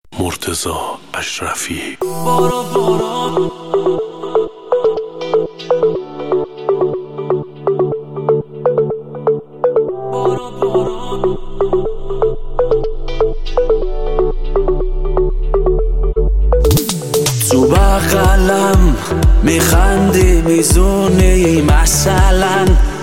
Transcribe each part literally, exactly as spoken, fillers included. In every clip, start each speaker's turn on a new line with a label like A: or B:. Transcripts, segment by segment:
A: مرتضی اشرفی.
B: برو برو برو برو تو بغلم میخندی میزونی مثلا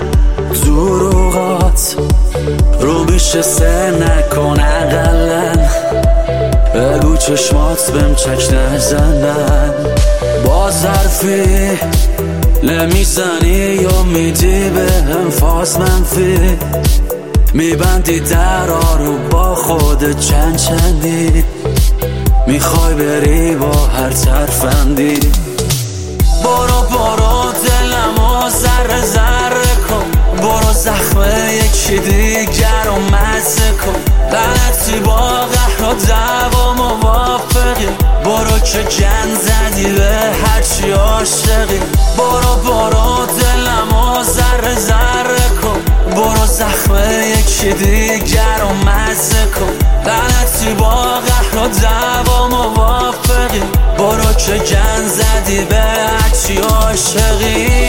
B: دروغات رو میشه سر نکن اقلن بگو چشمات بهم چک نزنن با ظرفی نمیزنی یا میدی بهم فاز منفی میبندی درا رو با خودت چند چندی میخوای بری با هر ترفندی برو برو دلمو ذره ذره کن برو زخم یکی دیگر رو مزه کن غلطی با قهر و دعوا موافقی برو که جن زدی به هرچی عاشقی برو برو دلمو ذره ذره کن برو زخم یکی دیگر رو مزه کن غلطی با قهر و دعوا موافقی برو که جن زدی به هرچی عاشقی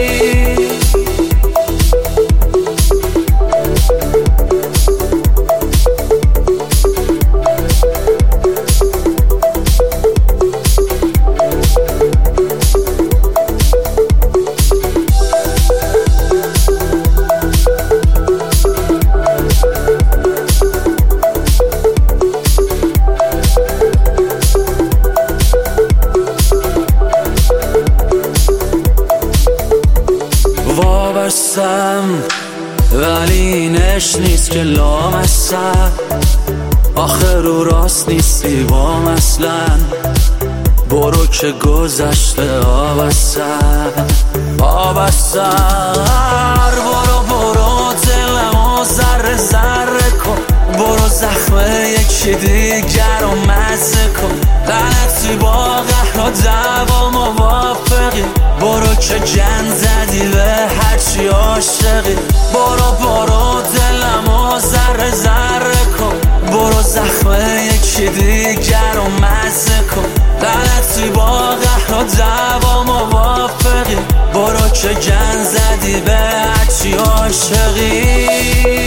B: وابستم ولی اینش نیست که لامستم آخر رو راست نیستی وام اصلا برو که گذشته آبستم آبستر برو برو دلمو ذره ذره کن برو زخم یکی دیگر رو مزه کن غلطی با قهر و دعوا موافقی برو که جن زدی به هرچی عاشقی برو برو دلمو ذره ذره کن برو زخم یکی دیگر رو مزه کن غلطی با قهر و دعوا موافقی برو که جن زدی به هرچی عاشقی